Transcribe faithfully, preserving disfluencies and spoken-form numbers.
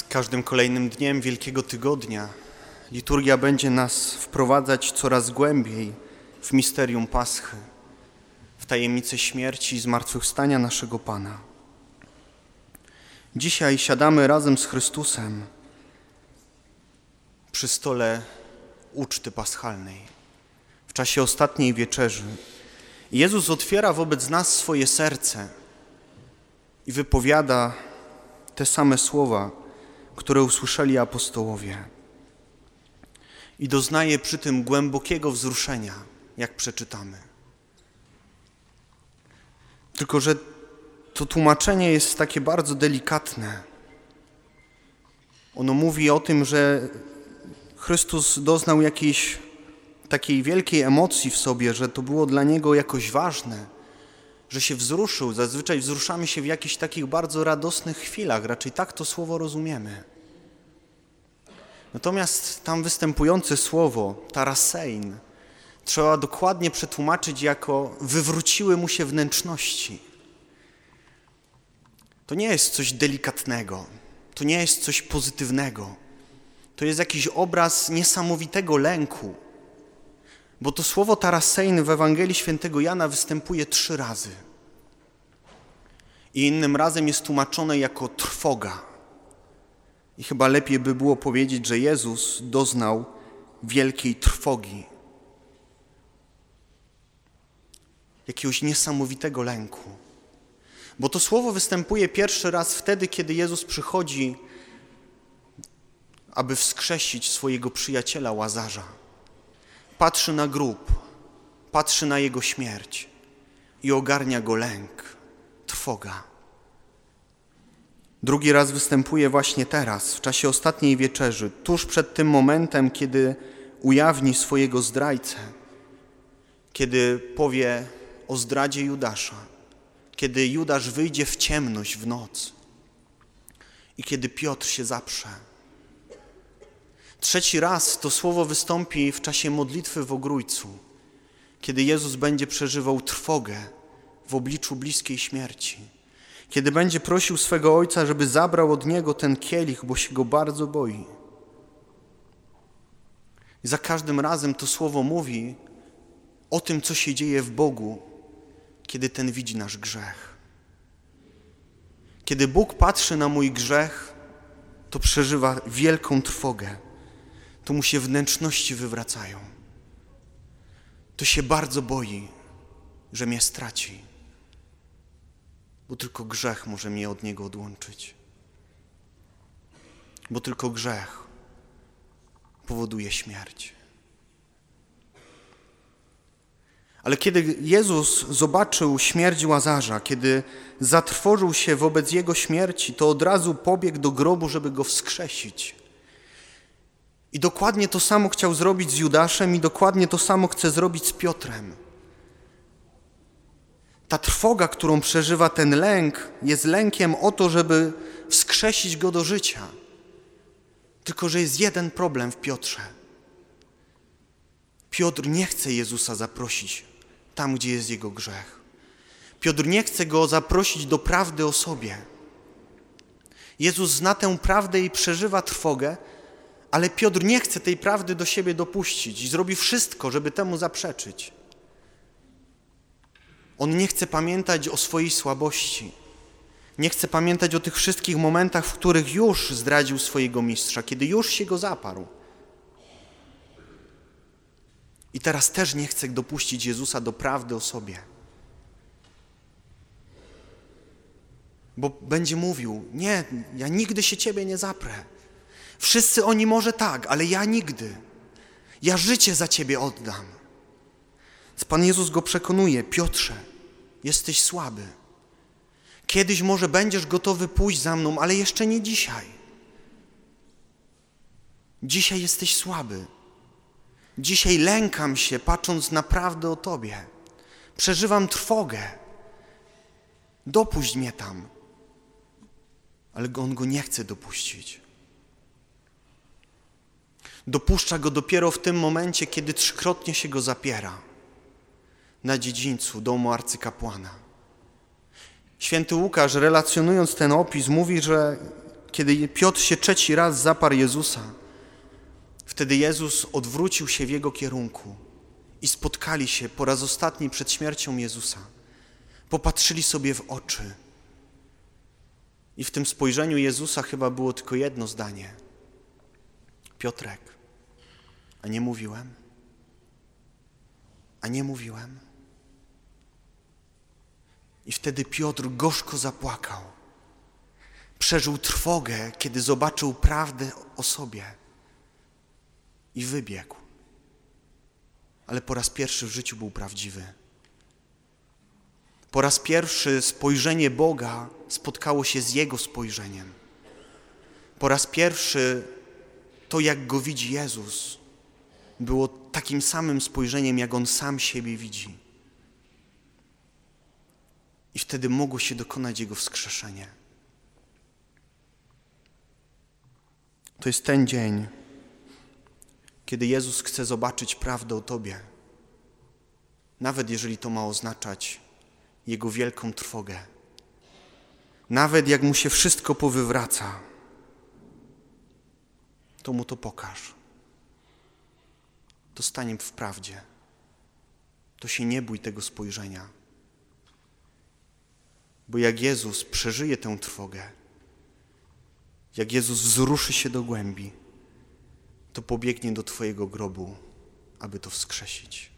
każdym kolejnym dniem Wielkiego Tygodnia liturgia będzie nas wprowadzać coraz głębiej w misterium Paschy, w tajemnicę śmierci i zmartwychwstania naszego Pana. Dzisiaj siadamy razem z Chrystusem przy stole uczty paschalnej, w czasie ostatniej wieczerzy. Jezus otwiera wobec nas swoje serce i wypowiada te same słowa, które usłyszeli apostołowie. I doznaje przy tym głębokiego wzruszenia, jak przeczytamy. Tylko że to tłumaczenie jest takie bardzo delikatne. Ono mówi o tym, że Chrystus doznał jakiejś takiej wielkiej emocji w sobie, że to było dla Niego jakoś ważne, że się wzruszył. Zazwyczaj wzruszamy się w jakichś takich bardzo radosnych chwilach, raczej tak to słowo rozumiemy. Natomiast tam występujące słowo, tarasein, trzeba dokładnie przetłumaczyć jako wywróciły mu się wnętrzności. To nie jest coś delikatnego, to nie jest coś pozytywnego. To jest jakiś obraz niesamowitego lęku, bo to słowo tarasein w Ewangelii Świętego Jana występuje trzy razy. I innym razem jest tłumaczone jako trwoga. I chyba lepiej by było powiedzieć, że Jezus doznał wielkiej trwogi, jakiegoś niesamowitego lęku. Bo to słowo występuje pierwszy raz wtedy, kiedy Jezus przychodzi, aby wskrzesić swojego przyjaciela Łazarza. Patrzy na grób, patrzy na jego śmierć i ogarnia go lęk, trwoga. Drugi raz występuje właśnie teraz, w czasie ostatniej wieczerzy, tuż przed tym momentem, kiedy ujawni swojego zdrajcę, kiedy powie o zdradzie Judasza, kiedy Judasz wyjdzie w ciemność w noc i kiedy Piotr się zaprze. Trzeci raz to słowo wystąpi w czasie modlitwy w Ogrójcu, kiedy Jezus będzie przeżywał trwogę w obliczu bliskiej śmierci, kiedy będzie prosił swego Ojca, żeby zabrał od Niego ten kielich, bo się Go bardzo boi. I za każdym razem to słowo mówi o tym, co się dzieje w Bogu, kiedy ten widzi nasz grzech. Kiedy Bóg patrzy na mój grzech, to przeżywa wielką trwogę. To mu się wnętrzności wywracają. To się bardzo boi, że mnie straci, bo tylko grzech może mnie od Niego odłączyć. Bo tylko grzech powoduje śmierć. Ale kiedy Jezus zobaczył śmierć Łazarza, kiedy zatrwożył się wobec jego śmierci, to od razu pobiegł do grobu, żeby go wskrzesić. I dokładnie to samo chciał zrobić z Judaszem i dokładnie to samo chce zrobić z Piotrem. Ta trwoga, którą przeżywa ten lęk, jest lękiem o to, żeby wskrzesić go do życia. Tylko że jest jeden problem w Piotrze. Piotr nie chce Jezusa zaprosić tam, gdzie jest jego grzech. Piotr nie chce go zaprosić do prawdy o sobie. Jezus zna tę prawdę i przeżywa trwogę, ale Piotr nie chce tej prawdy do siebie dopuścić i zrobi wszystko, żeby temu zaprzeczyć. On nie chce pamiętać o swojej słabości. Nie chce pamiętać o tych wszystkich momentach, w których już zdradził swojego mistrza, kiedy już się go zaparł. I teraz też nie chce dopuścić Jezusa do prawdy o sobie. Bo będzie mówił, nie, ja nigdy się Ciebie nie zaprę. Wszyscy oni może tak, ale ja nigdy. Ja życie za Ciebie oddam. Więc Pan Jezus go przekonuje, Piotrze, jesteś słaby. Kiedyś może będziesz gotowy pójść za mną, ale jeszcze nie dzisiaj. Dzisiaj jesteś słaby. Dzisiaj lękam się, patrząc na prawdę o Tobie. Przeżywam trwogę. Dopuść mnie tam. Ale on go nie chce dopuścić. Dopuszcza go dopiero w tym momencie, kiedy trzykrotnie się go zapiera na dziedzińcu domu arcykapłana. Święty Łukasz, relacjonując ten opis, mówi, że kiedy Piotr się trzeci raz zaparł Jezusa, wtedy Jezus odwrócił się w jego kierunku i spotkali się po raz ostatni przed śmiercią Jezusa. Popatrzyli sobie w oczy. I w tym spojrzeniu Jezusa chyba było tylko jedno zdanie. Piotrek, a nie mówiłem? A nie mówiłem? I wtedy Piotr gorzko zapłakał. Przeżył trwogę, kiedy zobaczył prawdę o sobie i wybiegł. Ale po raz pierwszy w życiu był prawdziwy. Po raz pierwszy spojrzenie Boga spotkało się z Jego spojrzeniem. Po raz pierwszy to, jak Go widzi Jezus, było takim samym spojrzeniem, jak On sam siebie widzi. I wtedy mogło się dokonać Jego wskrzeszenie. To jest ten dzień, kiedy Jezus chce zobaczyć prawdę o Tobie, nawet jeżeli to ma oznaczać Jego wielką trwogę. Nawet jak Mu się wszystko powywraca, to Mu to pokaż. To stań w prawdzie. To się nie bój tego spojrzenia. Bo jak Jezus przeżyje tę trwogę, jak Jezus wzruszy się do głębi, to pobiegnie do Twojego grobu, aby to wskrzesić.